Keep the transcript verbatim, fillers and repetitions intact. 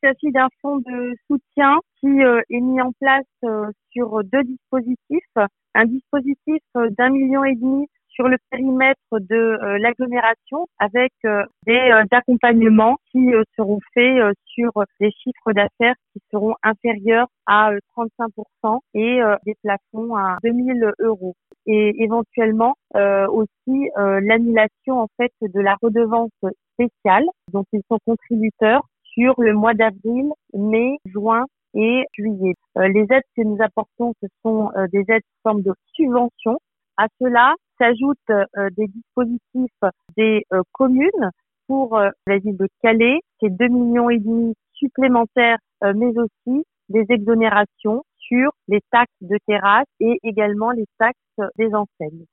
s'agit d'un fonds de soutien qui euh, est mis en place euh, sur deux dispositifs. Un dispositif euh, d'un million et demi sur le périmètre de euh, l'agglomération avec euh, des euh, accompagnements qui euh, seront faits euh, sur des chiffres d'affaires qui seront inférieurs à euh, trente-cinq pour cent et euh, des plafonds à deux mille euros. Et éventuellement euh, aussi euh, l'annulation en fait de la redevance spéciale dont ils sont contributeurs sur le mois d'avril, mai, juin et juillet. Euh, les aides que nous apportons, ce sont euh, des aides sous forme de subventions. À cela s'ajoutent euh, des dispositifs des euh, communes pour euh, la ville de Calais, c'est deux millions et demi supplémentaires, euh, mais aussi des exonérations sur les taxes de terrasse et également les taxes des enseignes.